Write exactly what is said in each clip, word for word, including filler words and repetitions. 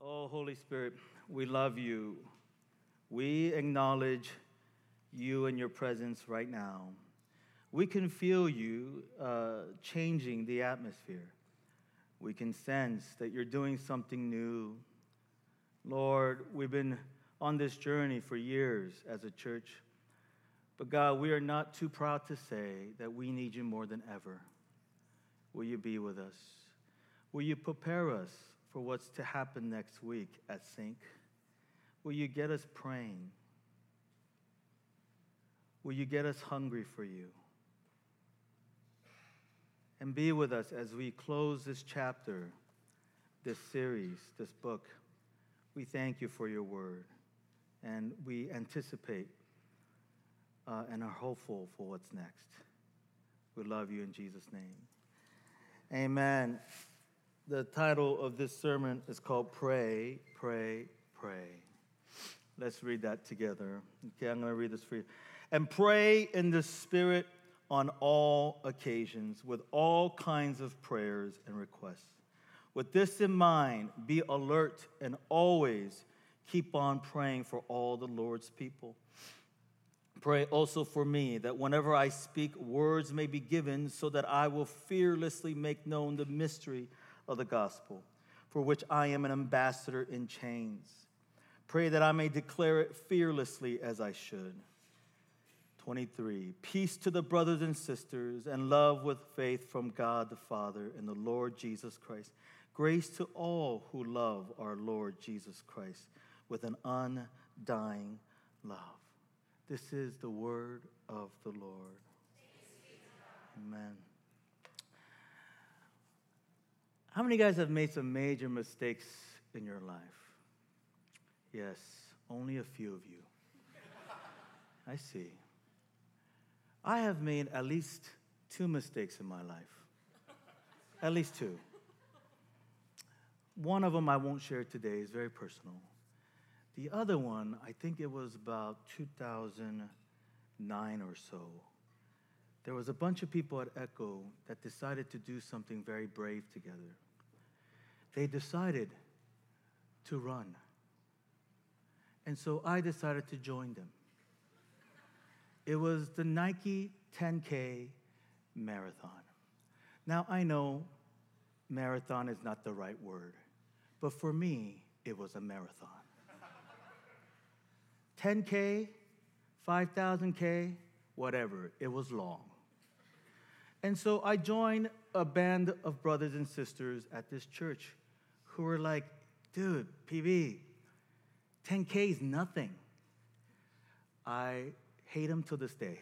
Oh, Holy Spirit, we love you. We acknowledge you and your presence right now. We can feel you uh, changing the atmosphere. We can sense that you're doing something new. Lord, we've been on this journey for years as a church. But God, we are not too proud to say that we need you more than ever. Will you be with us? Will you prepare us for what's to happen next week at Sync? Will you get us praying? Will you get us hungry for you? And be with us as we close this chapter, this series, this book. We thank you for your word, and we anticipate uh, and are hopeful for what's next. We love you in Jesus' name. Amen. The title of this sermon is called Pray, Pray, Pray. Let's read that together. Okay, I'm going to read this for you. And pray in the Spirit on all occasions with all kinds of prayers and requests. With this in mind, be alert and always keep on praying for all the Lord's people. Pray also for me that whenever I speak, words may be given so that I will fearlessly make known the mystery of the gospel, for which I am an ambassador in chains. Pray that I may declare it fearlessly as I should. twenty-three, peace to the brothers and sisters, and love with faith from God the Father and the Lord Jesus Christ. Grace to all who love our Lord Jesus Christ with an undying love. This is the word of the Lord. Amen. How many of you guys have made some major mistakes in your life? Yes, only a few of you. I see. I have made at least two mistakes in my life. At least two. One of them I won't share today. It's very personal. The other one, I think it was about two thousand nine or so. There was a bunch of people at Echo that decided to do something very brave together. They decided to run. And so I decided to join them. It was the Nike ten K marathon. Now, I know marathon is not the right word, but for me, it was a marathon. ten K, five thousand K, whatever, it was long. And so I joined a band of brothers and sisters at this church who were like, dude, P B, ten K is nothing. I hate them to this day.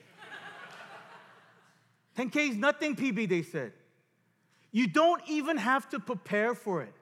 ten K is nothing, P B, they said. You don't even have to prepare for it.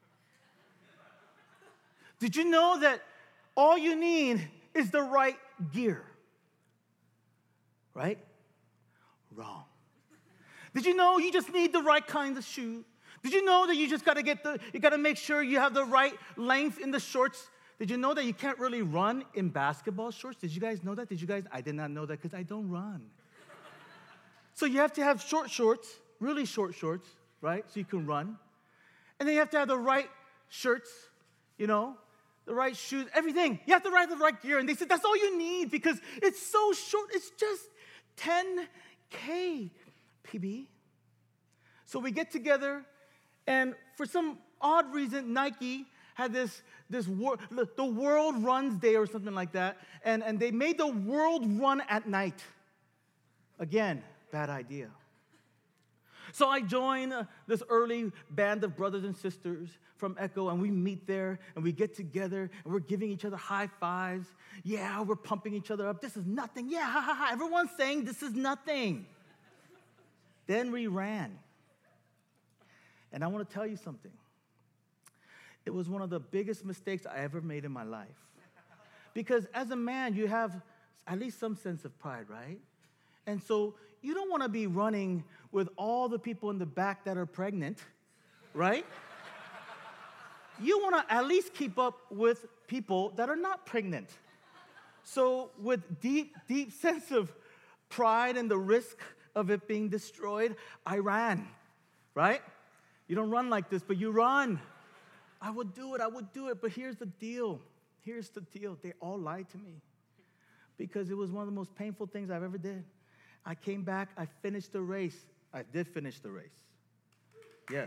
Did you know that all you need is the right gear? Right? Wrong. Did you know you just need the right kind of shoe? Did you know that you just got to get the, you got to make sure you have the right length in the shorts? Did you know that you can't really run in basketball shorts? Did you guys know that? Did you guys? I did not know that because I don't run. So you have to have short shorts, really short shorts, right? So you can run. And then you have to have the right shirts, you know, the right shoes, everything. You have to ride the right gear. And they said, that's all you need because it's so short. It's just ten K, P B. So we get together, and for some odd reason, Nike had this, this wor- the World Runs Day or something like that, and, and they made the world run at night. Again, bad idea. So I join uh, this early band of brothers and sisters from Echo, and we meet there, and we get together, and we're giving each other high fives. Yeah, we're pumping each other up. This is nothing. Yeah, ha, ha, ha. Everyone's saying this is nothing. Then we ran. And I want to tell you something. It was one of the biggest mistakes I ever made in my life. Because as a man, you have at least some sense of pride, right? And so you don't want to be running with all the people in the back that are pregnant, right? You want to at least keep up with people that are not pregnant. So with deep, deep sense of pride and the risk of it being destroyed, I ran, right? You don't run like this, but you run. I would do it, I would do it. But here's the deal. Here's the deal. They all lied to me because it was one of the most painful things I've ever did. I came back, I finished the race. I did finish the race. Yes.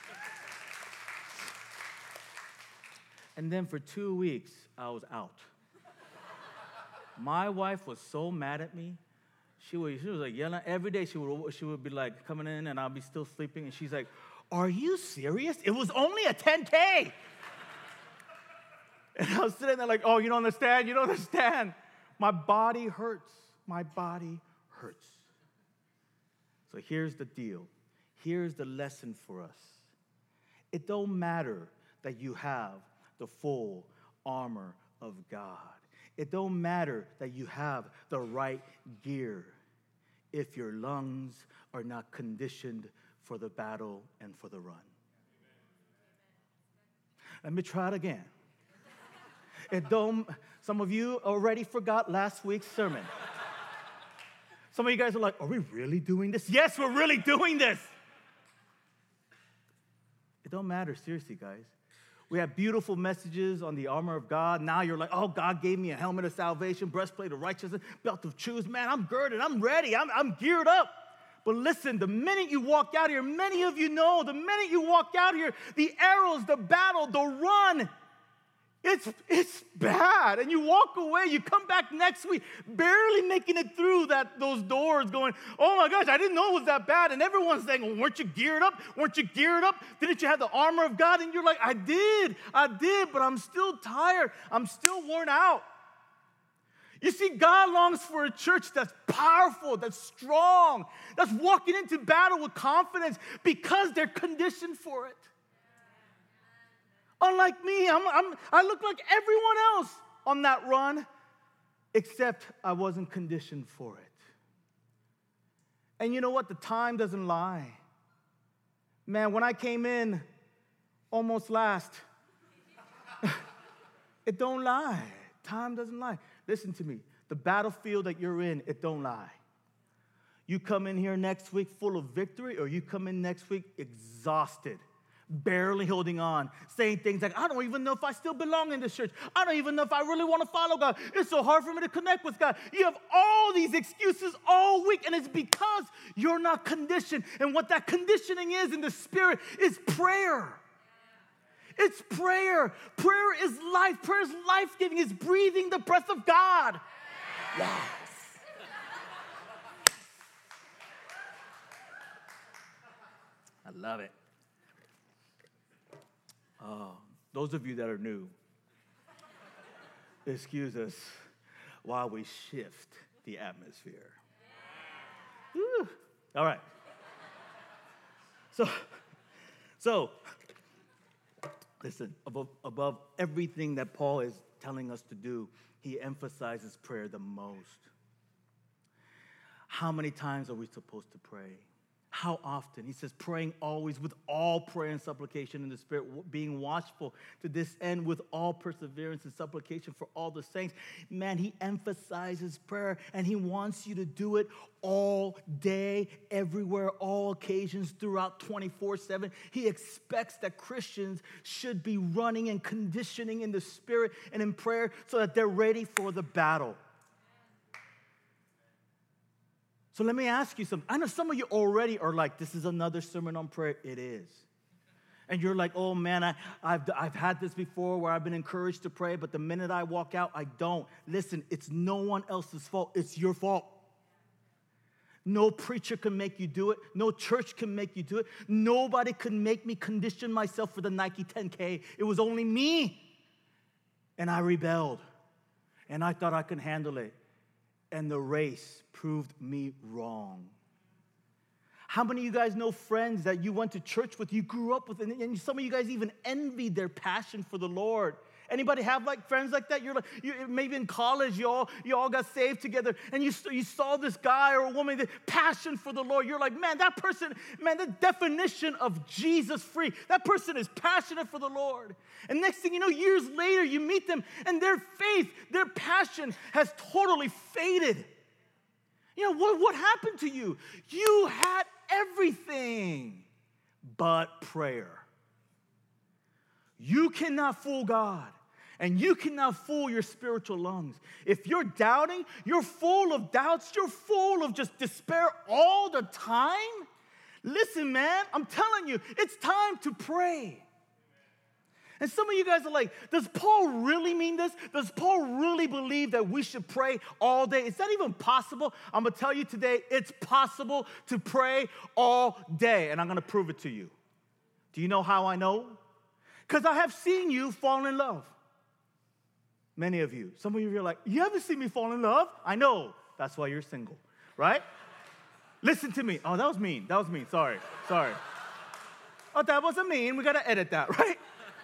And then for two weeks, I was out. My wife was so mad at me. She was, she was like yelling. Every day she would, she would be like coming in and I'll be still sleeping. And she's like, are you serious? It was only a ten K. And I was sitting there like, oh, you don't understand? You don't understand. My body hurts. My body hurts. So here's the deal. Here's the lesson for us. It don't matter that you have the full armor of God. It don't matter that you have the right gear if your lungs are not conditioned for the battle and for the run. Let me try it again. It don't, some of you already forgot last week's sermon. Some of you guys are like, are we really doing this? Yes, we're really doing this. It don't matter, seriously, guys. We have beautiful messages on the armor of God. Now you're like, oh, God gave me a helmet of salvation, breastplate of righteousness, belt of truth. Man, I'm girded. I'm ready. I'm, I'm geared up. But listen, the minute you walk out here, many of you know, the minute you walk out here, the arrows, the battle, the run, it's, it's bad. And you walk away, you come back next week, barely making it through that those doors going, oh my gosh, I didn't know it was that bad. And everyone's saying, well, weren't you geared up? Weren't you geared up? Didn't you have the armor of God? And you're like, I did, I did, but I'm still tired. I'm still worn out. You see, God longs for a church that's powerful, that's strong, that's walking into battle with confidence because they're conditioned for it. Unlike me, I'm, I'm, I look like everyone else on that run, except I wasn't conditioned for it. And you know what? The time doesn't lie. Man, when I came in almost last, it don't lie. Time doesn't lie. Listen to me. The battlefield that you're in, it don't lie. You come in here next week full of victory, or you come in next week exhausted, barely holding on, saying things like, I don't even know if I still belong in this church. I don't even know if I really want to follow God. It's so hard for me to connect with God. You have all these excuses all week, and it's because you're not conditioned. And what that conditioning is in the Spirit is prayer. It's prayer. Prayer is life. Prayer is life-giving. It's breathing the breath of God. Yes. I love it. Oh, those of you that are new, excuse us while we shift the atmosphere. Woo. All right. So, so, listen, above, above everything that Paul is telling us to do, he emphasizes prayer the most. How many times are we supposed to pray? How often? He says, praying always with all prayer and supplication in the Spirit, being watchful to this end with all perseverance and supplication for all the saints. Man, he emphasizes prayer, and he wants you to do it all day, everywhere, all occasions, throughout twenty-four seven. He expects that Christians should be running and conditioning in the Spirit and in prayer so that they're ready for the battle. So let me ask you something. I know some of you already are like, this is another sermon on prayer. It is. And you're like, oh man, I, I've, I've had this before where I've been encouraged to pray, but the minute I walk out, I don't. Listen, it's no one else's fault. It's your fault. No preacher can make you do it. No church can make you do it. Nobody can make me condition myself for the Nike ten K. It was only me. And I rebelled. And I thought I could handle it. And the race proved me wrong. How many of you guys know friends that you went to church with, you grew up with, and some of you guys even envied their passion for the Lord? Anybody have like friends like that? You're like, you, maybe in college, you all, you all got saved together, and you, you saw this guy or a woman, the passion for the Lord. You're like, man, that person, man, the definition of Jesus free. That person is passionate for the Lord. And next thing you know, years later, you meet them, and their faith, their passion has totally faded. You know, what, what happened to you? You had everything but prayer. You cannot fool God. And you cannot fool your spiritual lungs. If you're doubting, you're full of doubts, you're full of just despair all the time. Listen, man, I'm telling you, it's time to pray. And some of you guys are like, does Paul really mean this? Does Paul really believe that we should pray all day? Is that even possible? I'm going to tell you today, it's possible to pray all day. And I'm going to prove it to you. Do you know how I know? Because I have seen you fall in love. Many of you. Some of you are like, you haven't seen me fall in love? I know. That's why you're single, right? Listen to me. Oh, that was mean. That was mean. Sorry. Sorry. Oh, that wasn't mean. We got to edit that, right?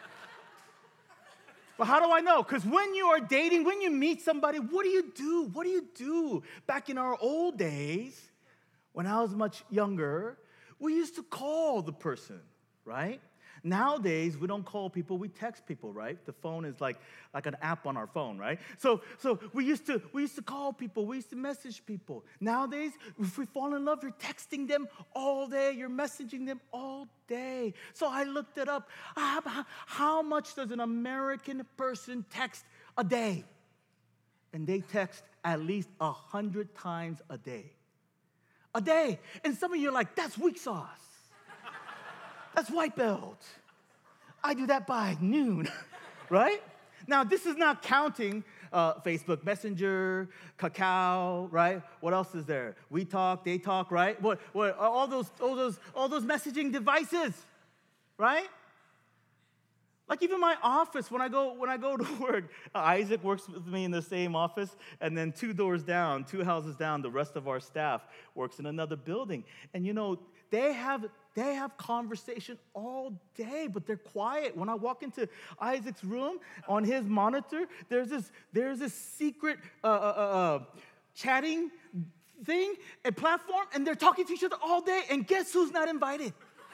But how do I know? Because when you are dating, when you meet somebody, what do you do? What do you do? Back in our old days, when I was much younger, we used to call the person, right? Nowadays, we don't call people, we text people, right? The phone is like, like an app on our phone, right? So, so we used to we used to call people, we used to message people. Nowadays, if we fall in love, you're texting them all day, you're messaging them all day. So I looked it up. How, how much does an American person text a day? And they text at least a hundred times a day. A day. And some of you are like, that's weak sauce. That's white belt. I do that by noon, right? Now, this is not counting uh, Facebook Messenger, Kakao, right? What else is there? We talk, they talk, right? What? What? All those, all those, all those messaging devices, right? Like even my office, when I go when I go to work, uh, Isaac works with me in the same office, and then two doors down, two houses down, the rest of our staff works in another building. And you know, they have they have conversation all day, but they're quiet. When I walk into Isaac's room, on his monitor, there's this there's this secret uh, uh, uh, chatting thing, a platform, and they're talking to each other all day. And guess who's not invited?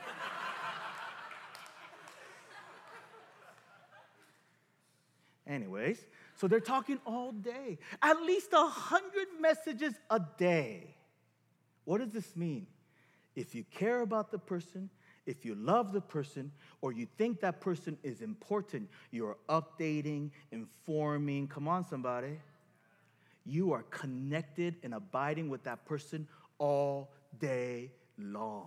Anyways, so they're talking all day. At least a hundred messages a day. What does this mean? If you care about the person, if you love the person, or you think that person is important, you're updating, informing. Come on, somebody. You are connected and abiding with that person all day long.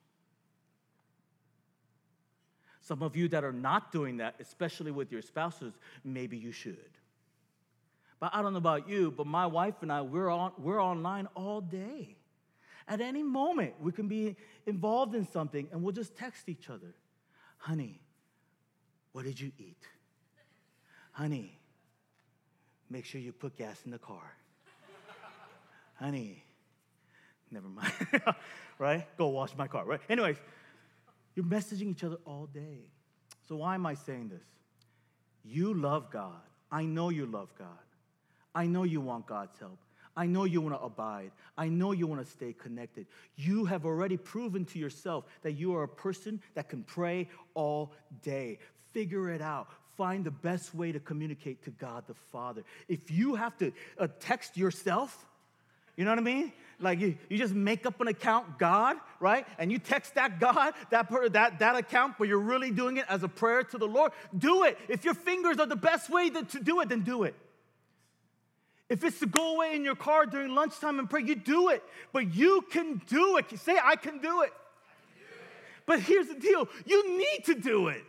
Some of you that are not doing that, especially with your spouses, maybe you should. But I don't know about you, but my wife and I, we're on, we're online all day. At any moment, we can be involved in something, and we'll just text each other. Honey, what did you eat? Honey, make sure you put gas in the car. Honey, never mind, right? Go wash my car, right? Anyways, you're messaging each other all day. So why am I saying this? You love God. I know you love God. I know you want God's help. I know you want to abide. I know you want to stay connected. You have already proven to yourself that you are a person that can pray all day. Figure it out. Find the best way to communicate to God the Father. If you have to uh, text yourself, you know what I mean? Like you, you just make up an account, God, right? And you text that God, that, that, that account, but you're really doing it as a prayer to the Lord. Do it. If your fingers are the best way to, to do it, then do it. If it's to go away in your car during lunchtime and pray, you do it. But you can do it. Say, I can do it. I can do it. But here's the deal. You need to do it.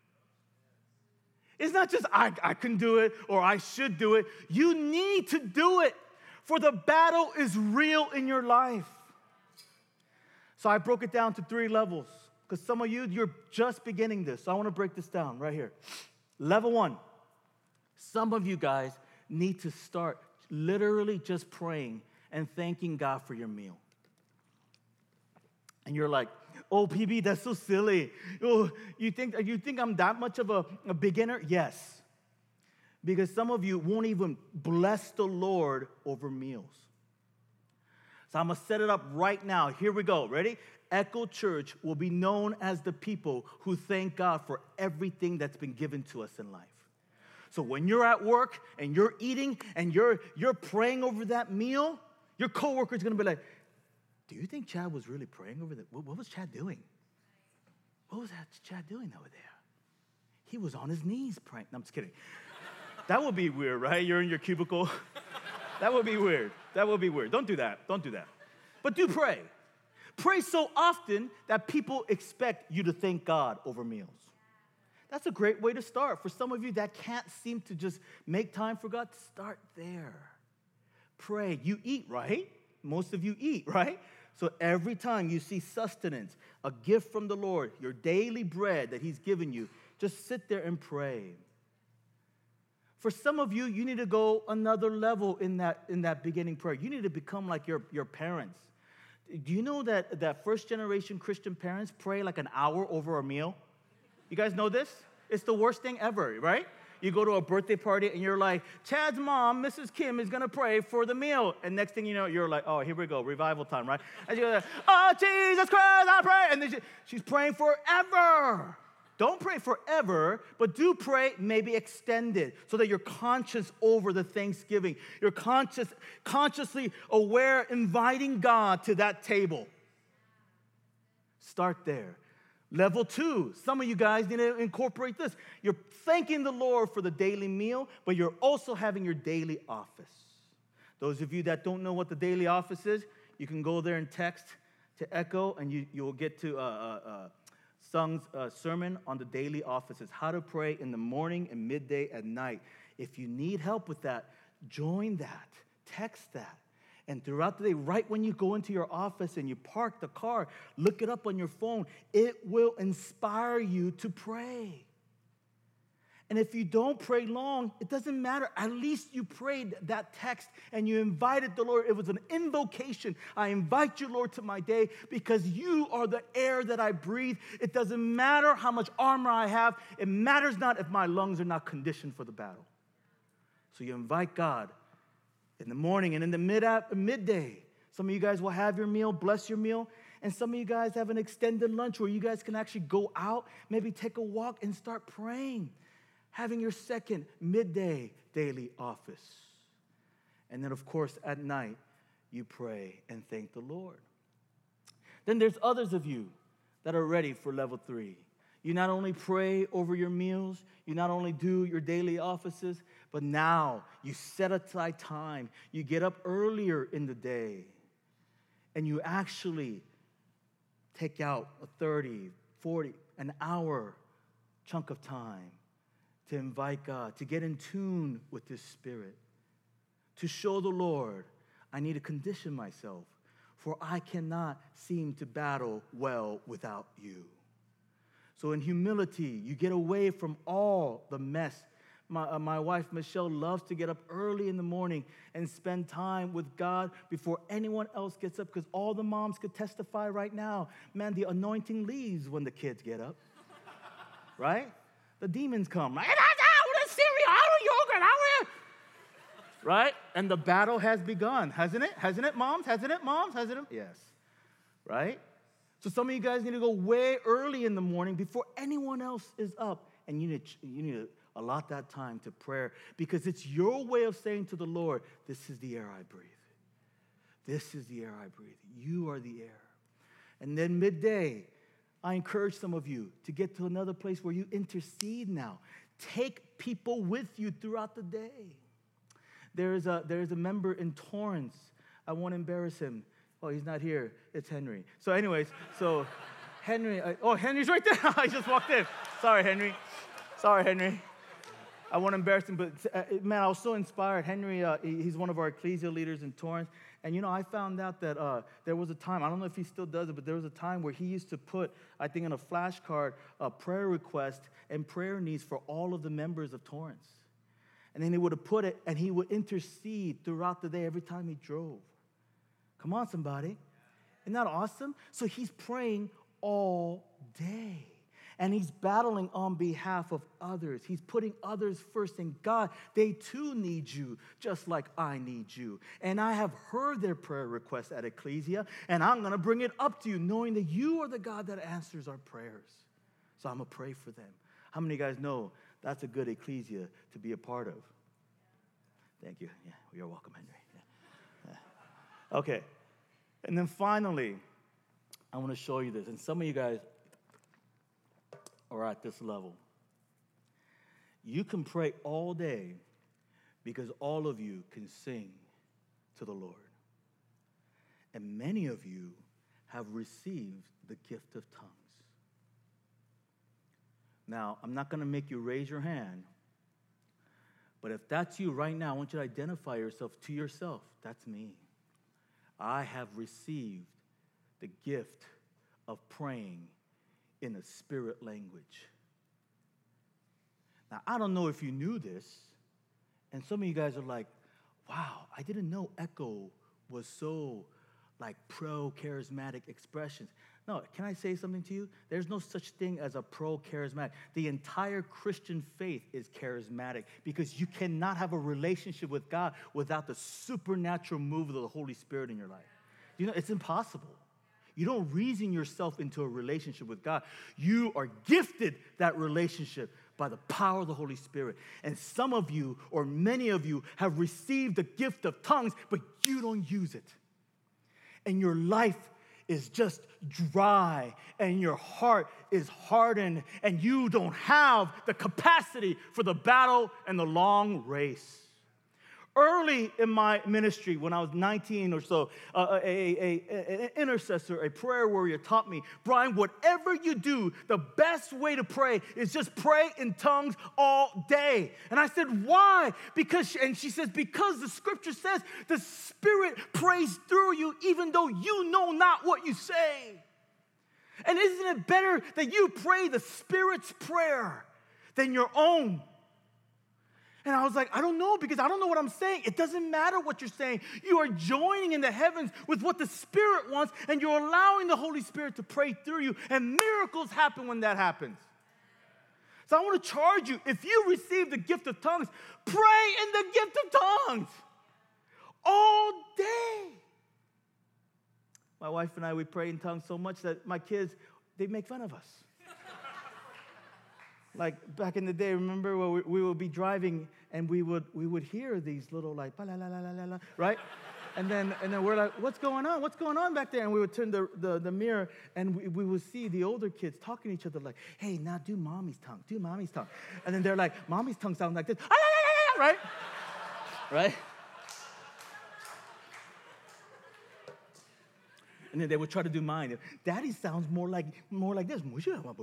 It's not just I, I can do it or I should do it. You need to do it. For the battle is real in your life. So I broke it down to three levels. Because some of you, you're just beginning this. So I want to break this down right here. Level one. Some of you guys need to start literally just praying and thanking God for your meal. And you're like, oh, P B, that's so silly. Oh, you think, you think I'm that much of a, a beginner? Yes. Because some of you won't even bless the Lord over meals. So I'm going to set it up right now. Here we go. Ready? Echo Church will be known as the people who thank God for everything that's been given to us in life. So when you're at work and you're eating and you're, you're praying over that meal, your coworker's going to be like, do you think Chad was really praying over that? What, what was Chad doing? What was that Chad doing over there? He was on his knees praying. No, I'm just kidding. That would be weird, right? You're in your cubicle. That would be weird. That would be weird. Don't do that. Don't do that. But do pray. Pray so often that people expect you to thank God over meals. That's a great way to start. For some of you that can't seem to just make time for God, start there. Pray. You eat, right? Most of you eat, right? So every time you see sustenance, a gift from the Lord, your daily bread that he's given you, just sit there and pray. For some of you, you need to go another level in that, in that beginning prayer. You need to become like your, your parents. Do you know that, that first-generation Christian parents pray like an hour over a meal? You guys know this? It's the worst thing ever, right? You go to a birthday party and you're like, Chad's mom, Missus Kim, is going to pray for the meal. And next thing you know, you're like, oh, here we go, revival time, right? And you're like, oh, Jesus Christ, I pray. And then she, she's praying forever. Don't pray forever, but do pray maybe extended so that you're conscious over the Thanksgiving. You're conscious, consciously aware, inviting God to that table. Start there. Level two, some of you guys need to incorporate this. You're thanking the Lord for the daily meal, but you're also having your daily office. Those of you that don't know what the daily office is, you can go there and text to Echo, and you, you will get to uh, uh, uh, Sung's uh, sermon on the daily offices, how to pray in the morning and midday at night. If you need help with that, join that, text that. And throughout the day, right when you go into your office and you park the car, look it up on your phone. It will inspire you to pray. And if you don't pray long, it doesn't matter. At least you prayed that text and you invited the Lord. It was an invocation. I invite you, Lord, to my day because you are the air that I breathe. It doesn't matter how much armor I have. It matters not if my lungs are not conditioned for the battle. So you invite God in the morning and in the mid midday. Some of you guys will have your meal, bless your meal. And some of you guys have an extended lunch where you guys can actually go out, maybe take a walk and start praying. Having your second midday daily office. And then, of course, at night, you pray and thank the Lord. Then there's others of you that are ready for level three. You not only pray over your meals, you not only do your daily offices, but now you set aside time. You get up earlier in the day, and you actually take out a thirty, forty, an hour chunk of time to invite God, to get in tune with His Spirit, to show the Lord, I need to condition myself, for I cannot seem to battle well without you. So in humility, you get away from all the mess. My, uh, my wife, Michelle, loves to get up early in the morning and spend time with God before anyone else gets up, because all the moms could testify right now, man, the anointing leaves when the kids get up, right? The demons come, like, right? And the battle has begun, hasn't it? Hasn't it, moms? Hasn't it, moms? Hasn't it? Yes, right? So some of you guys need to go way early in the morning before anyone else is up, and you need, you need to allot that time to prayer, because it's your way of saying to the Lord, this is the air I breathe. This is the air I breathe. You are the air. And then midday, I encourage some of you to get to another place where you intercede now. Take people with you throughout the day. There is a, there is a member in Torrance. I won't embarrass him. Oh, he's not here. It's Henry. So anyways, so Henry, I, oh, Henry's right there. I just walked in. Sorry, Henry. Sorry, Henry. I won't embarrass him, but uh, man, I was so inspired. Henry, uh, he, he's one of our ecclesia leaders in Torrance. And, you know, I found out that uh, there was a time, I don't know if he still does it, but there was a time where he used to put, I think, in a flashcard, a prayer request and prayer needs for all of the members of Torrance. And then he would have put it, and he would intercede throughout the day every time he drove. Come on, somebody. Isn't that awesome? So he's praying all day. And he's battling on behalf of others. He's putting others first. And God, they too need you, just like I need you. And I have heard their prayer requests at Ecclesia, and I'm going to bring it up to you, knowing that you are the God that answers our prayers. So I'm going to pray for them. How many of you guys know that's a good Ecclesia to be a part of? Thank you. Yeah, you're welcome, Henry. Yeah. Yeah. Okay. And then finally, I want to show you this. And some of you guys are at this level. You can pray all day because all of you can sing to the Lord. And many of you have received the gift of tongues. Now, I'm not going to make you raise your hand, but if that's you right now, I want you to identify yourself to yourself. That's me. I have received the gift of praying in a spirit language. Now, I don't know if you knew this, and some of you guys are like, wow, I didn't know Echo was so like pro-charismatic expressions. No, can I say something to you? There's no such thing as a pro-charismatic. The entire Christian faith is charismatic because you cannot have a relationship with God without the supernatural move of the Holy Spirit in your life. You know, it's impossible. You don't reason yourself into a relationship with God. You are gifted that relationship by the power of the Holy Spirit. And some of you, or many of you, have received the gift of tongues, but you don't use it. And your life is just dry, and your heart is hardened, and you don't have the capacity for the battle and the long race. Early in my ministry, when I was nineteen or so, uh, a, a, a, an intercessor, a prayer warrior taught me, Brian, whatever you do, the best way to pray is just pray in tongues all day. And I said, why? Because, and she says, because the scripture says the Spirit prays through you even though you know not what you say. And isn't it better that you pray the Spirit's prayer than your own? And I was like, I don't know, because I don't know what I'm saying. It doesn't matter what you're saying. You are joining in the heavens with what the Spirit wants, and you're allowing the Holy Spirit to pray through you, and miracles happen when that happens. So I want to charge you, if you receive the gift of tongues, pray in the gift of tongues all day. My wife and I, we pray in tongues so much that my kids, they make fun of us. Like back in the day, remember where we, we would be driving and we would we would hear these little like la la la la la la, right? And then and then we're like, what's going on? What's going on back there? And we would turn the, the, the mirror and we, we would see the older kids talking to each other like, hey, now do mommy's tongue, do mommy's tongue. And then they're like, mommy's tongue sounds like this, ah, la, la, la, la, right? Right? And then they would try to do mine. Daddy sounds more like more like this.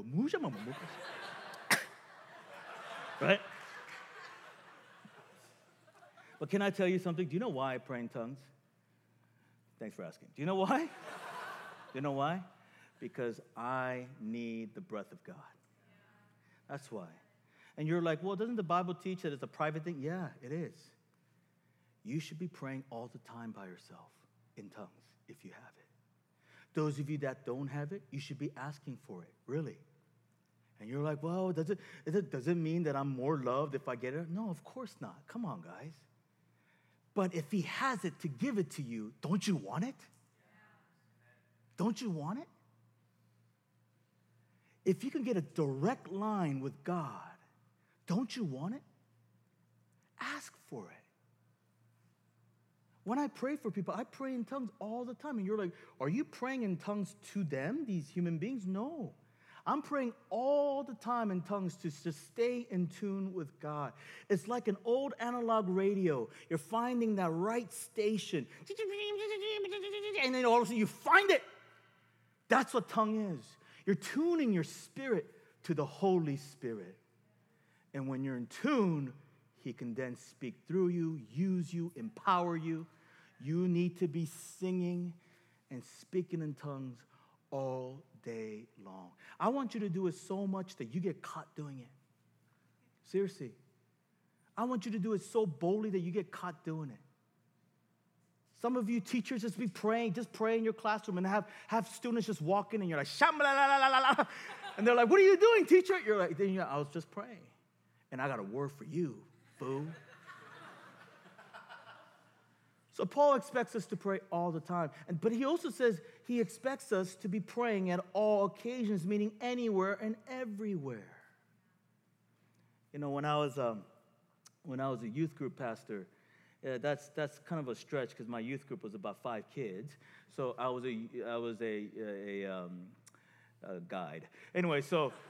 Right? But can I tell you something? Do you know why I pray in tongues? Thanks for asking. Do you know why? Do you know why? Because I need the breath of God. That's why. And you're like, well, doesn't the Bible teach that it's a private thing? Yeah, it is. You should be praying all the time by yourself in tongues if you have it. Those of you that don't have it, you should be asking for it, really. And you're like, well, does it, does it, does it mean that I'm more loved if I get it? No, of course not. Come on, guys. But if he has it to give it to you, don't you want it? Don't you want it? If you can get a direct line with God, don't you want it? Ask for it. When I pray for people, I pray in tongues all the time. And you're like, are you praying in tongues to them, these human beings? No. I'm praying all the time in tongues to just stay in tune with God. It's like an old analog radio. You're finding that right station. And then all of a sudden you find it. That's what tongue is. You're tuning your spirit to the Holy Spirit. And when you're in tune, he can then speak through you, use you, empower you. You need to be singing and speaking in tongues all day long. I want you to do it so much that you get caught doing it. Seriously. I want you to do it so boldly that you get caught doing it. Some of you teachers just be praying, just pray in your classroom and have, have students just walk in and you're like, sham-la-la-la-la-la. And they're like, what are you doing, teacher? You're like, then you're like, I was just praying. And I got a word for you, fool. So Paul expects us to pray all the time. And, but he also says he expects us to be praying at all occasions, meaning anywhere and everywhere. You know, when I was um, when I was a youth group pastor, uh, that's that's kind of a stretch because my youth group was about five kids. So I was a I was a a, a, um, a guide. Anyway, so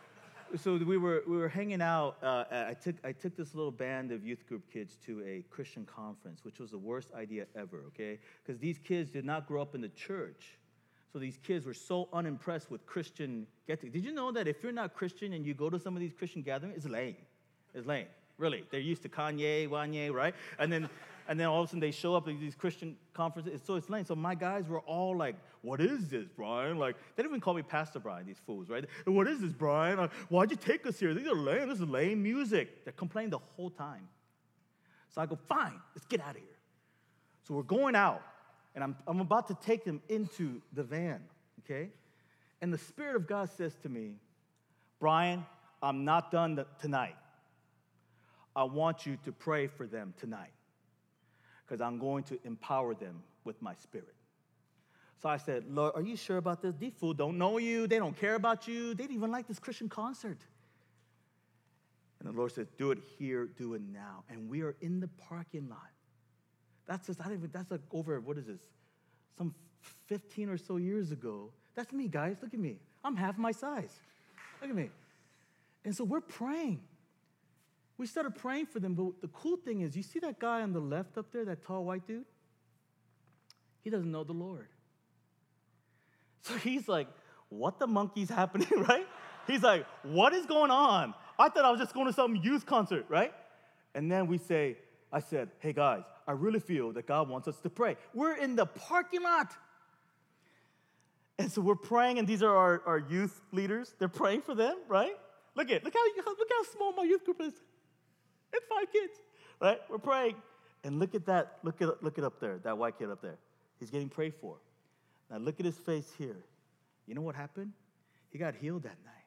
so we were we were hanging out. Uh, I took I took this little band of youth group kids to a Christian conference, which was the worst idea ever. Okay, because these kids did not grow up in the church, so these kids were so unimpressed with Christian get. Did you know that if you're not Christian and you go to some of these Christian gatherings, it's lame. It's lame. Really, they're used to Kanye, Wanye, right? And then. And then all of a sudden they show up at these Christian conferences. So it's lame. So my guys were all like, what is this, Brian? Like, they didn't even call me Pastor Brian, these fools, right? What is this, Brian? Uh, why'd you take us here? These are lame. This is lame music. They're complaining the whole time. So I go, fine, let's get out of here. So we're going out, and I'm, I'm about to take them into the van, okay? And the Spirit of God says to me, Brian, I'm not done th- tonight. I want you to pray for them tonight, because I'm going to empower them with my Spirit. So I said, Lord, are you sure about this? These fools don't know you. They don't care about you. They didn't even like this Christian concert. And the Lord said, do it here, do it now. And we are in the parking lot. That's just, I don't even, that's like over, what is this? Some fifteen or so years ago. That's me, guys. Look at me. I'm half my size. Look at me. And so we're praying. We started praying for them, but the cool thing is, you see that guy on the left up there, that tall white dude? He doesn't know the Lord. So he's like, what the monkey's happening, right? He's like, what is going on? I thought I was just going to some youth concert, right? And then we say, I said, hey guys, I really feel that God wants us to pray. We're in the parking lot. And so we're praying, and these are our, our youth leaders. They're praying for them, right? Look at, look how, look how small my youth group is. It's five kids, right? We're praying. And look at that. Look at, look at up there, that white kid up there. He's getting prayed for. Now look at his face here. You know what happened? He got healed that night.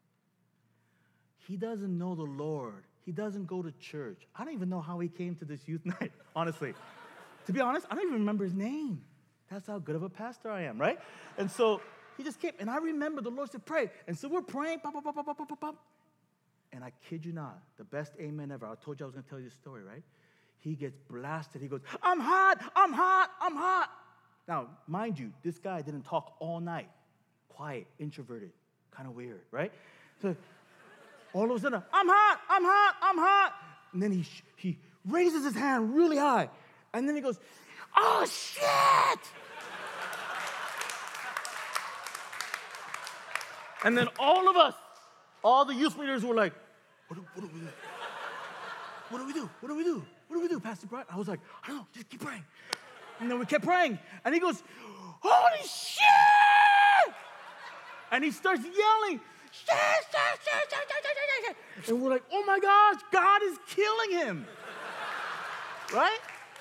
He doesn't know the Lord. He doesn't go to church. I don't even know how he came to this youth night, honestly. To be honest, I don't even remember his name. That's how good of a pastor I am, right? And so he just came. And I remember the Lord said, pray. And so we're praying. Pop, pop, pop, pop, pop, pop, pop. And I kid you not, the best amen ever. I told you I was going to tell you the story, right? He gets blasted. He goes, I'm hot, I'm hot, I'm hot. Now, mind you, this guy didn't talk all night. Quiet, introverted, kind of weird, right? So all of a sudden, I'm hot, I'm hot, I'm hot. And then he, he raises his hand really high. And then he goes, oh, shit. And then all of us, all the youth leaders were like, what do, what do we do? What do we do? What do we do? What do we do, Pastor Brian? I was like, I don't know, just keep praying. And then we kept praying. And he goes, holy shit! And he starts yelling, shit, shit, shit, shit, shit, shit, shit. And we're like, oh my gosh, God is killing him. Right?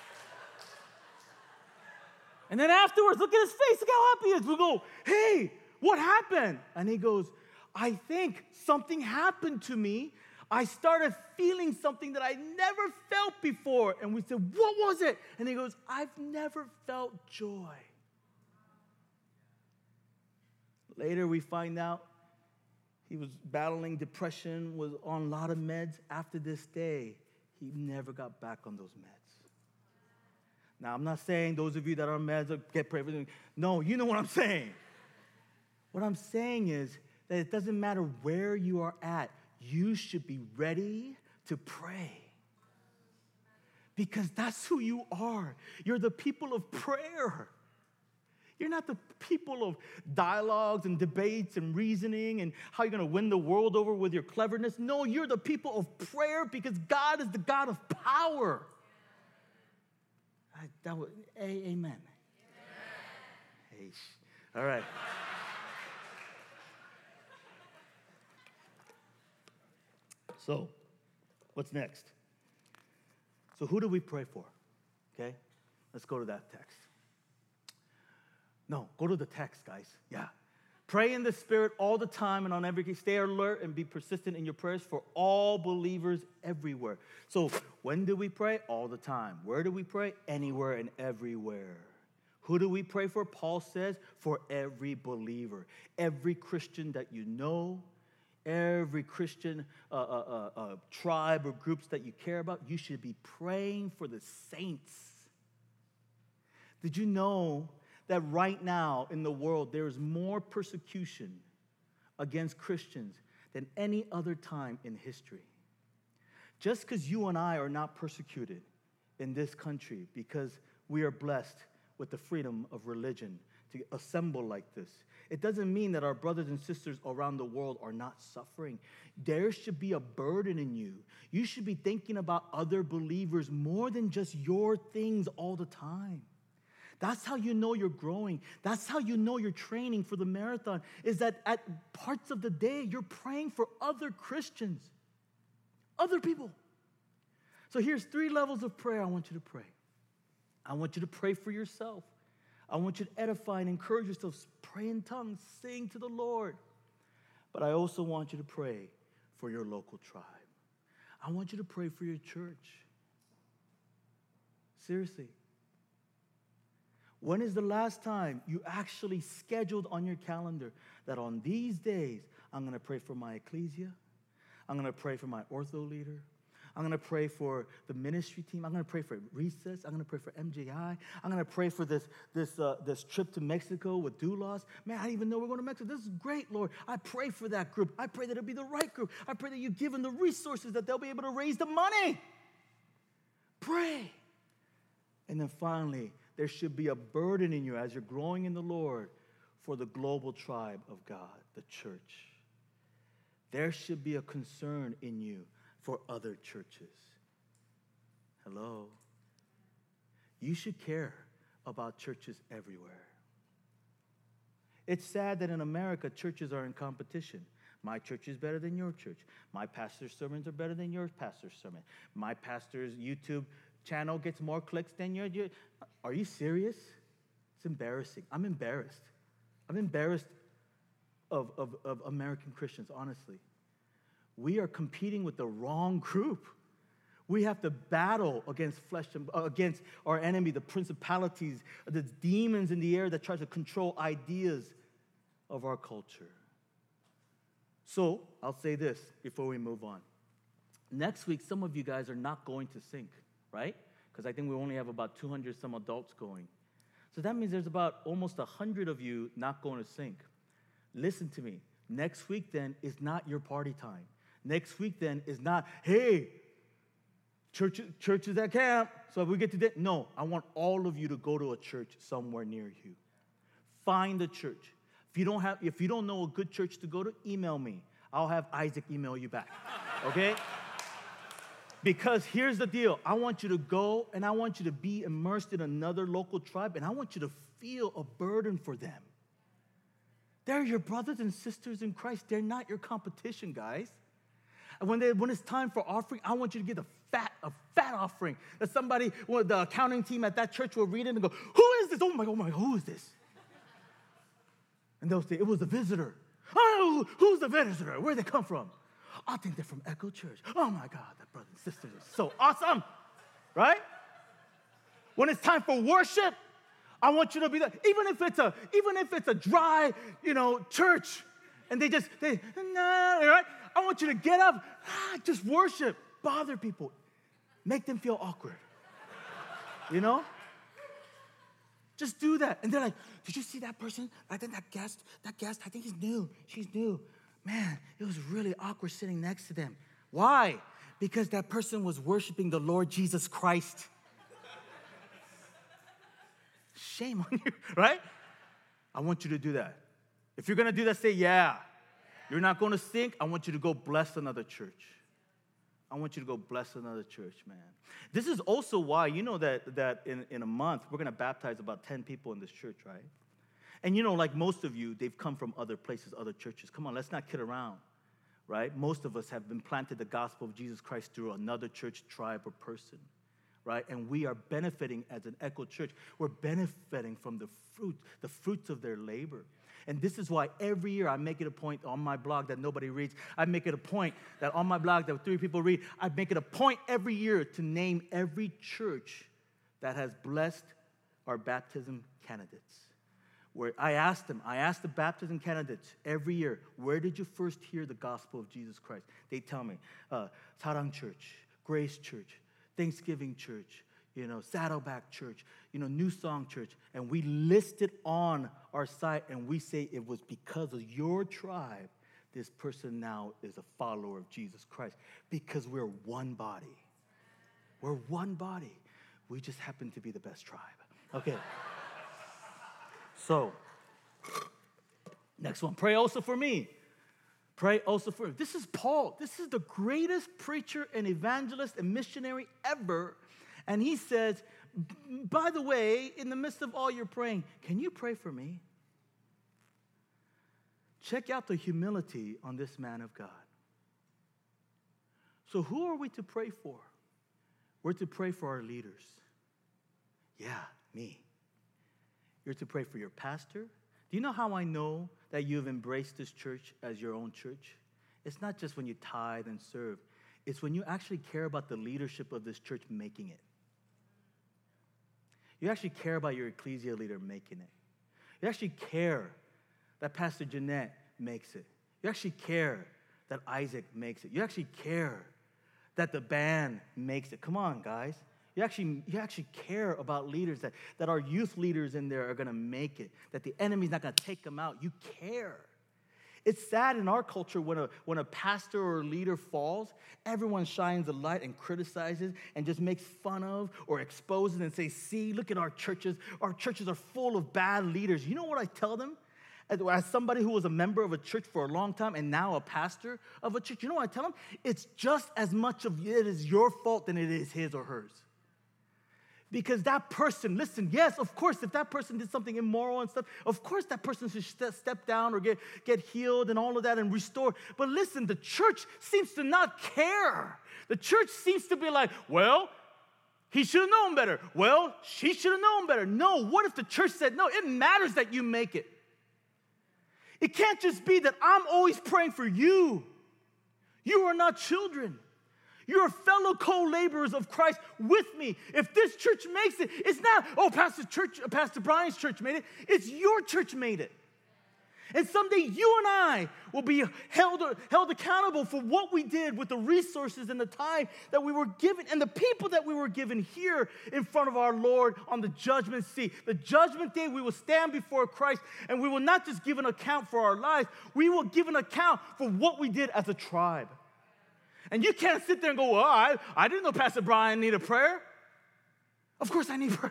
And then afterwards, look at his face. Look how happy he is. We go, hey, what happened? And he goes, I think something happened to me. I started feeling something that I never felt before. And we said, what was it? And he goes, I've never felt joy. Later we find out he was battling depression, was on a lot of meds. After this day, he never got back on those meds. Now, I'm not saying those of you that are on meds get prayed for. No, you know what I'm saying. What I'm saying is that it doesn't matter where you are at, you should be ready to pray. Because that's who you are. You're the people of prayer. You're not the people of dialogues and debates and reasoning and how you're going to win the world over with your cleverness. No, you're the people of prayer because God is the God of power. I, that was, a, amen. Amen. Hey, all right. So, what's next? So who do we pray for? Okay, let's go to that text. No, go to the text, guys. Yeah. Pray in the Spirit all the time and on every case. Stay alert and be persistent in your prayers for all believers everywhere. So when do we pray? All the time. Where do we pray? Anywhere and everywhere. Who do we pray for? Paul says, for every believer. Every Christian that you know, every Christian uh, uh, uh, uh, tribe or groups that you care about, you should be praying for the saints. Did you know that right now in the world there is more persecution against Christians than any other time in history. Just because you and I are not persecuted in this country because we are blessed with the freedom of religion to assemble like this, it doesn't mean that our brothers and sisters around the world are not suffering. There should be a burden in you. You should be thinking about other believers more than just your things all the time. That's how you know you're growing. That's how you know you're training for the marathon, is that at parts of the day, you're praying for other Christians, other people. So here's three levels of prayer I want you to pray. I want you to pray for yourself. I want you to edify and encourage yourself. Pray in tongues, sing to the Lord. But I also want you to pray for your local tribe. I want you to pray for your church. Seriously. When is the last time you actually scheduled on your calendar that on these days, I'm going to pray for my ecclesia, I'm going to pray for my ortho leader, I'm going to pray for the ministry team, I'm going to pray for Recess, I'm going to pray for M J I, I'm going to pray for this, this, uh, this trip to Mexico with Doulos. Man, I didn't even know we're going to Mexico. This is great, Lord. I pray for that group. I pray that it'll be the right group. I pray that you give them the resources, that they'll be able to raise the money. Pray. And then finally, there should be a burden in you as you're growing in the Lord for the global tribe of God, the church. There should be a concern in you for other churches. Hello? You should care about churches everywhere. It's sad that in America, churches are in competition. My church is better than your church. My pastor's sermons are better than your pastor's sermon. My pastor's YouTube channel gets more clicks than your, your. Are you serious? It's embarrassing. I'm embarrassed. I'm embarrassed of, of, of American Christians, honestly. We are competing with the wrong group. We have to battle against flesh and uh, against our enemy, the principalities, the demons in the air that try to control ideas of our culture. So I'll say this before we move on. Next week, some of you guys are not going to Sync, right? Because I think we only have about two hundred some adults going. So that means there's about almost one hundred of you not going to Sync. Listen to me. Next week, then, is not your party time. Next week, then, is not, hey, church, church is at camp, so if we get to that. No, I want all of you to go to a church somewhere near you. Find a church. If you don't have, if you don't know a good church to go to, email me. I'll have Isaac email you back, okay? Because here's the deal. I want you to go, and I want you to be immersed in another local tribe, and I want you to feel a burden for them. They're your brothers and sisters in Christ. They're not your competition, guys. And when, they, when it's time for offering, I want you to get a fat, a fat offering that somebody, well, the accounting team at that church will read it and go, who is this? Oh my, oh my, who is this? And they'll say, it was a visitor. Oh, who's the visitor? Where'd they come from? I think they're from Echo Church. Oh my God, that brother and sister is so awesome, right? When it's time for worship, I want you to be there. Even if it's a, even if it's a dry, you know, church, and they just, they, nah, right? I want you to get up, ah, just worship, bother people, make them feel awkward. You know? Just do that. And they're like, did you see that person? I think that guest, that guest, I think he's new. She's new. Man, it was really awkward sitting next to them. Why? Because that person was worshiping the Lord Jesus Christ. Shame on you, right? I want you to do that. If you're going to do that, say, yeah. You're not going to Sync. I want you to go bless another church. I want you to go bless another church, man. This is also why, you know that, that in, in a month, we're going to baptize about ten people in this church, right? And you know, like most of you, they've come from other places, other churches. Come on, let's not kid around, right? Most of us have been planted the gospel of Jesus Christ through another church, tribe, or person, right? And we are benefiting as an Echo Church. We're benefiting from the fruit, the fruits of their labor. And this is why every year I make it a point on my blog that nobody reads. I make it a point that on my blog that three people read. I make it a point every year to name every church that has blessed our baptism candidates. Where I ask them, I ask the baptism candidates every year, where did you first hear the gospel of Jesus Christ? They tell me, uh, Sarang Church, Grace Church, Thanksgiving Church, you know, Saddleback Church, you know, New Song Church. And we list it on our site, and we say it was because of your tribe this person now is a follower of Jesus Christ because we're one body. We're one body. We just happen to be the best tribe. Okay. So, next one. Pray also for me. Pray also for me. This is Paul. This is the greatest preacher and evangelist and missionary ever. And he says, by the way, in the midst of all your praying, can you pray for me? Check out the humility on this man of God. So who are we to pray for? We're to pray for our leaders. Yeah, me. You're to pray for your pastor. Do you know how I know that you've embraced this church as your own church? It's not just when you tithe and serve. It's when you actually care about the leadership of this church making it. You actually care about your ecclesia leader making it. You actually care that Pastor Jeanette makes it. You actually care that Isaac makes it. You actually care that the band makes it. Come on, guys. You actually, you actually care about leaders, that, that our youth leaders in there are going to make it, that the enemy's not going to take them out. You care. It's sad in our culture when a, when a pastor or a leader falls, everyone shines a light and criticizes and just makes fun of or exposes and say, see, look at our churches. Our churches are full of bad leaders. You know what I tell them? As somebody who was a member of a church for a long time and now a pastor of a church, you know what I tell them? It's just as much of it is your fault than it is his or hers. Because that person, listen, yes, of course, if that person did something immoral and stuff, of course that person should st- step down or get, get healed and all of that and restored. But listen, the church seems to not care. The church seems to be like, well, he should have known better. Well, she should have known better. No, what if the church said, no, it matters that you make it. It can't just be that I'm always praying for you. You are not children. You're fellow co-laborers of Christ with me. If this church makes it, it's not, oh, Pastor Church, Pastor Brian's church made it. It's your church made it. And someday you and I will be held, held accountable for what we did with the resources and the time that we were given and the people that we were given here in front of our Lord on the judgment seat. The judgment day, we will stand before Christ, and we will not just give an account for our lives. We will give an account for what we did as a tribe. And you can't sit there and go, well, I, I didn't know Pastor Brian needed prayer. Of course I need prayer.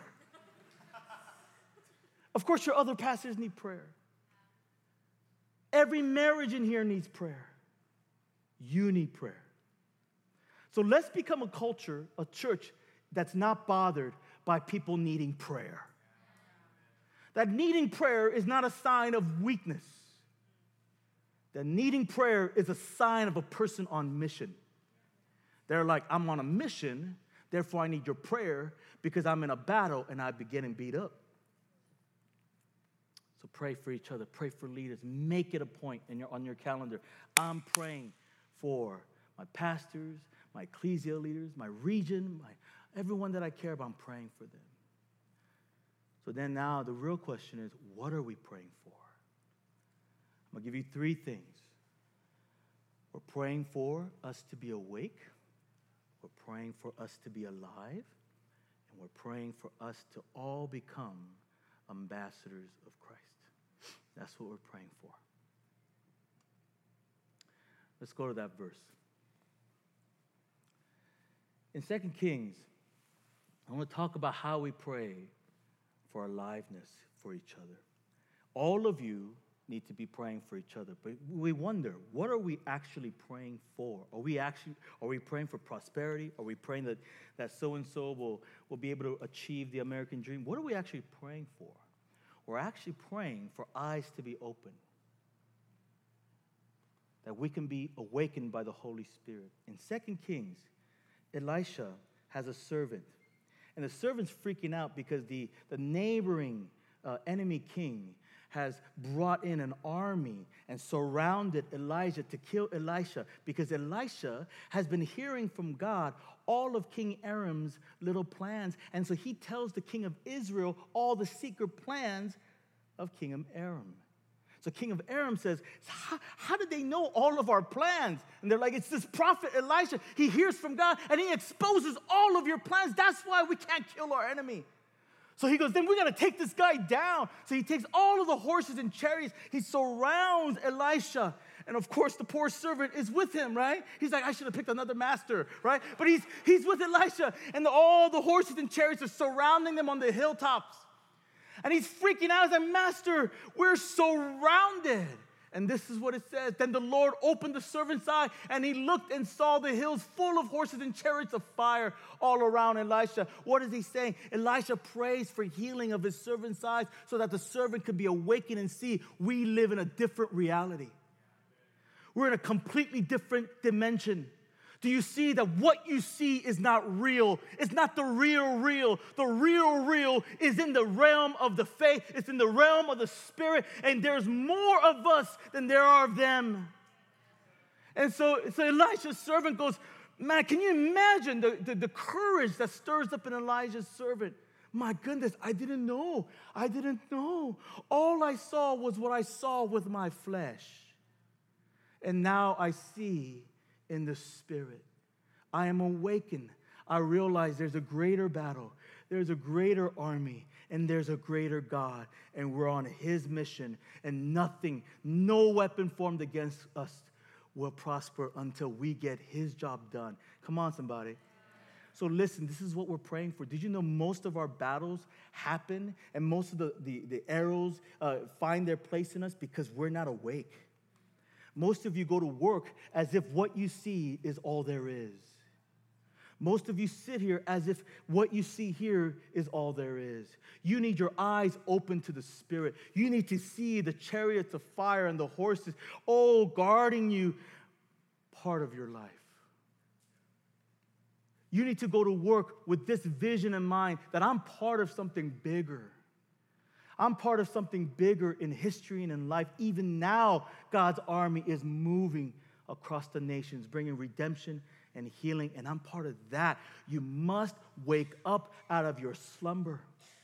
Of course your other pastors need prayer. Every marriage in here needs prayer. You need prayer. So let's become a culture, a church that's not bothered by people needing prayer. That needing prayer is not a sign of weakness. That needing prayer is a sign of a person on mission. They're like, I'm on a mission, therefore I need your prayer because I'm in a battle and I've been getting beat up. So pray for each other, pray for leaders. Make it a point in your, on your calendar. I'm praying for my pastors, my ecclesia leaders, my region, my everyone that I care about, I'm praying for them. So then now the real question is, what are we praying for? I'm going to give you three things. We're praying for us to be awake. We're praying for us to be alive. And we're praying for us to all become ambassadors of Christ. That's what we're praying for. Let's go to that verse. In Second Kings, I want to talk about how we pray for aliveness for each other. All of you need to be praying for each other. But we wonder, what are we actually praying for? Are we actually, are we praying for prosperity? Are we praying that, that so-and-so will, will be able to achieve the American dream? What are we actually praying for? We're actually praying for eyes to be open, that we can be awakened by the Holy Spirit. In Second Kings, Elisha has a servant, and the servant's freaking out because the, the neighboring uh, enemy king has brought in an army and surrounded Elijah to kill Elisha because Elisha has been hearing from God all of King Aram's little plans. And so he tells the king of Israel all the secret plans of King Aram. So King of Aram says, how, how did they know all of our plans? And they're like, it's this prophet Elisha. He hears from God and he exposes all of your plans. That's why we can't kill our enemy. So he goes, then we got to take this guy down. So he takes all of the horses and chariots. He surrounds Elisha. And of course, the poor servant is with him, right? He's like, I should have picked another master, right? But he's, he's with Elisha, and the, all the horses and chariots are surrounding them on the hilltops. And he's freaking out. He's like, Master, we're surrounded. And this is what it says. Then the Lord opened the servant's eye, and he looked and saw the hills full of horses and chariots of fire all around Elisha. What is he saying? Elisha prays for healing of his servant's eyes so that the servant could be awakened and see we live in a different reality. We're in a completely different dimension. Do you see that what you see is not real? It's not the real real. The real real is in the realm of the faith. It's in the realm of the spirit. And there's more of us than there are of them. And so, so Elisha's servant goes, man, can you imagine the, the, the courage that stirs up in Elijah's servant? My goodness, I didn't know. I didn't know. All I saw was what I saw with my flesh. And now I see in the spirit. I am awakened. I realize there's a greater battle. There's a greater army. And there's a greater God. And we're on his mission. And nothing, no weapon formed against us will prosper until we get his job done. Come on, somebody. So listen, this is what we're praying for. Did you know most of our battles happen and most of the, the, the arrows uh, find their place in us because we're not awake? Most of you go to work as if what you see is all there is. Most of you sit here as if what you see here is all there is. You need your eyes open to the Spirit. You need to see the chariots of fire and the horses, all guarding you, part of your life. You need to go to work with this vision in mind that I'm part of something bigger. I'm part of something bigger in history and in life. Even now, God's army is moving across the nations, bringing redemption and healing, and I'm part of that. You must wake up out of your slumber.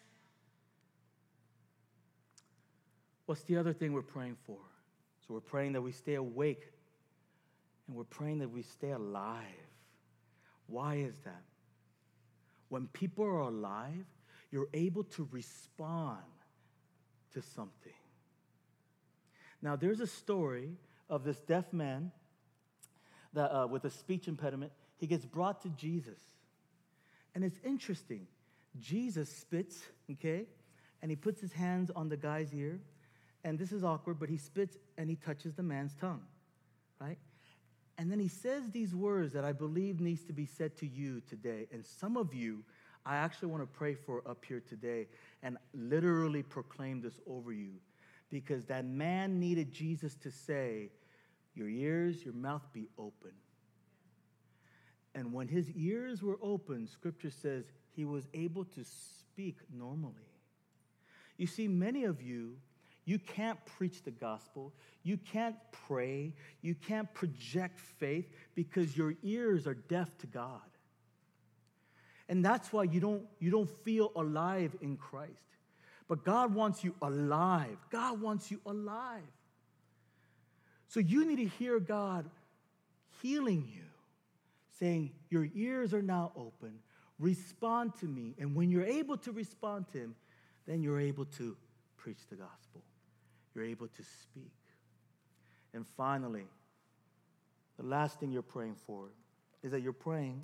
What's the other thing we're praying for? So we're praying that we stay awake, and we're praying that we stay alive. Why is that? When people are alive, you're able to respond to something. Now, there's a story of this deaf man that uh, with a speech impediment. He gets brought to Jesus. And it's interesting. Jesus spits, okay? And he puts his hands on the guy's ear. And this is awkward, but he spits and he touches the man's tongue, right? And then he says these words that I believe needs to be said to you today. And some of you, I actually want to pray for up here today and literally proclaim this over you, because that man needed Jesus to say, your ears, your mouth be open. And when his ears were open, Scripture says he was able to speak normally. You see, many of you, you can't preach the gospel, you can't pray, you can't project faith because your ears are deaf to God. And that's why you don't, you don't feel alive in Christ. But God wants you alive. God wants you alive. So you need to hear God healing you, saying, your ears are now open. Respond to me. And when you're able to respond to him, then you're able to preach the gospel. You're able to speak. And finally, the last thing you're praying for is that you're praying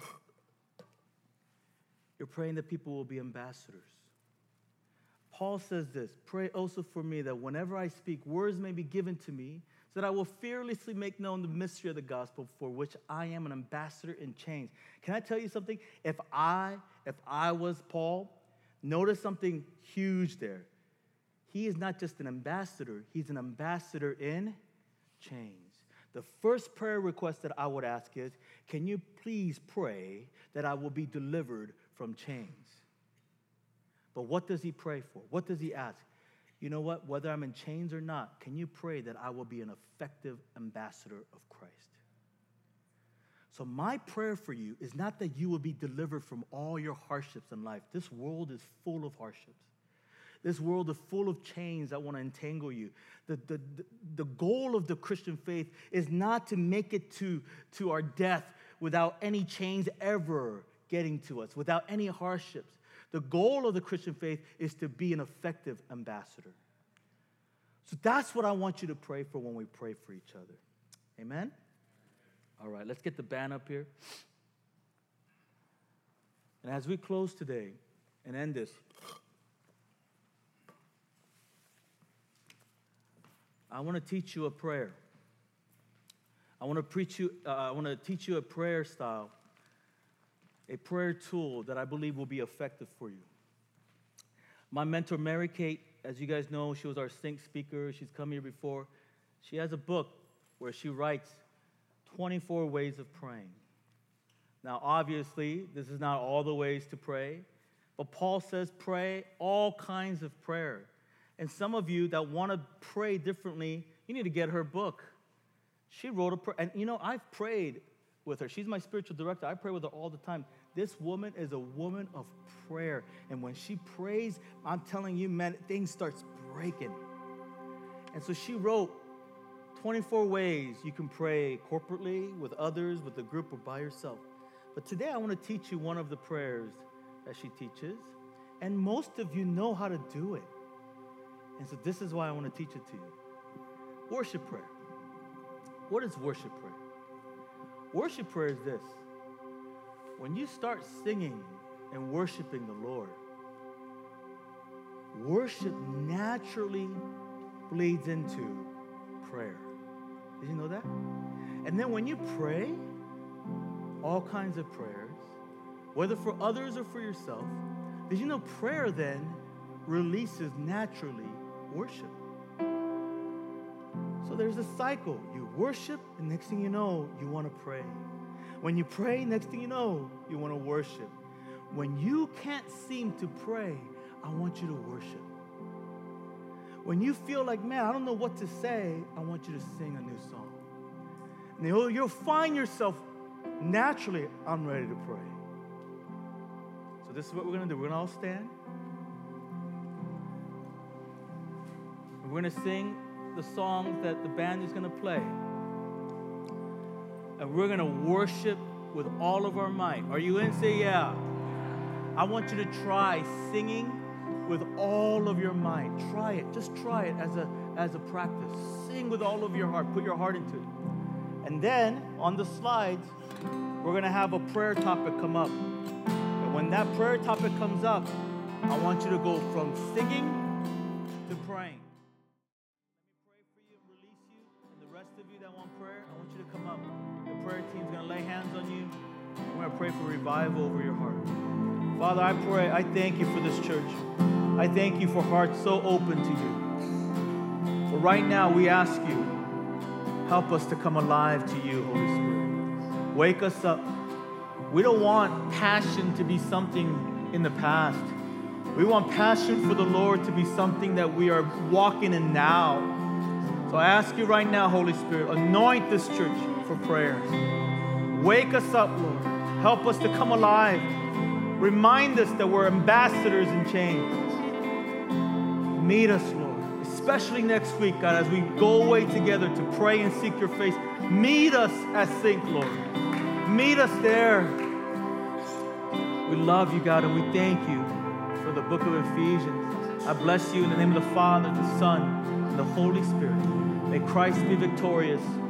You're praying that people will be ambassadors. Paul says this, pray also for me that whenever I speak, words may be given to me, so that I will fearlessly make known the mystery of the gospel, for which I am an ambassador in chains. Can I tell you something? If I, if I was Paul, notice something huge there. He is not just an ambassador, he's an ambassador in chains. The first prayer request that I would ask is, can you please pray that I will be delivered from chains? But what does he pray for? What does he ask? You know what? Whether I'm in chains or not, can you pray that I will be an effective ambassador of Christ? So my prayer for you is not that you will be delivered from all your hardships in life. This world is full of hardships. This world is full of chains that want to entangle you. The, the, the, the goal of the Christian faith is not to make it to, to our death without any chains ever getting to us, without any hardships. The goal of the Christian faith is to be an effective ambassador. So that's what I want you to pray for when we pray for each other. Amen? All right, let's get the band up here. And as we close today and end this, I want to teach you a prayer. I want to preach you. Uh, I want to teach you a prayer style, a prayer tool that I believe will be effective for you. My mentor, Mary Kate, as you guys know, she was our Sync speaker. She's come here before. She has a book where she writes twenty-four ways of praying. Now, obviously, this is not all the ways to pray, but Paul says pray all kinds of prayer. And some of you that want to pray differently, you need to get her book. She wrote a prayer. And, you know, I've prayed with her. She's my spiritual director. I pray with her all the time. This woman is a woman of prayer. And when she prays, I'm telling you, man, things starts breaking. And so she wrote twenty-four ways you can pray corporately, with others, with a group, or by yourself. But today I want to teach you one of the prayers that she teaches. And most of you know how to do it. And so this is why I want to teach it to you. Worship prayer. What is worship prayer? Worship prayer is this. When you start singing and worshiping the Lord, worship naturally bleeds into prayer. Did you know that? And then when you pray, all kinds of prayers, whether for others or for yourself, did you know prayer then releases naturally worship? So there's a cycle. You worship, and next thing you know, you want to pray. When you pray, next thing you know, you want to worship. When you can't seem to pray, I want you to worship. When you feel like, man, I don't know what to say, I want you to sing a new song. And you'll, you'll find yourself naturally, I'm ready to pray. So this is what we're going to do. We're going to all stand. And we're going to sing the songs that the band is going to play. And we're going to worship with all of our might. Are you in? Say yeah. I want you to try singing with all of your might. Try it. Just try it as a, as a practice. Sing with all of your heart. Put your heart into it. And then on the slides, we're going to have a prayer topic come up. And when that prayer topic comes up, I want you to go from singing to praying. Let me pray for you and release you. And the rest of you that want prayer, I want you to come up. The prayer team's going to lay hands on you. We're going to pray for revival over your heart. Father, I pray, I thank you for this church. I thank you for hearts so open to you. But right now, we ask you, help us to come alive to you, Holy Spirit. Wake us up. We don't want passion to be something in the past. We want passion for the Lord to be something that we are walking in now. So I ask you right now, Holy Spirit, anoint this church for prayers. Wake us up, Lord. Help us to come alive. Remind us that we're ambassadors in chains. Meet us, Lord, especially next week, God, as we go away together to pray and seek your face. Meet us at Sync, Lord. Meet us there. We love you, God, and we thank you for the book of Ephesians. I bless you in the name of the Father, the Son, and the Holy Spirit. May Christ be victorious.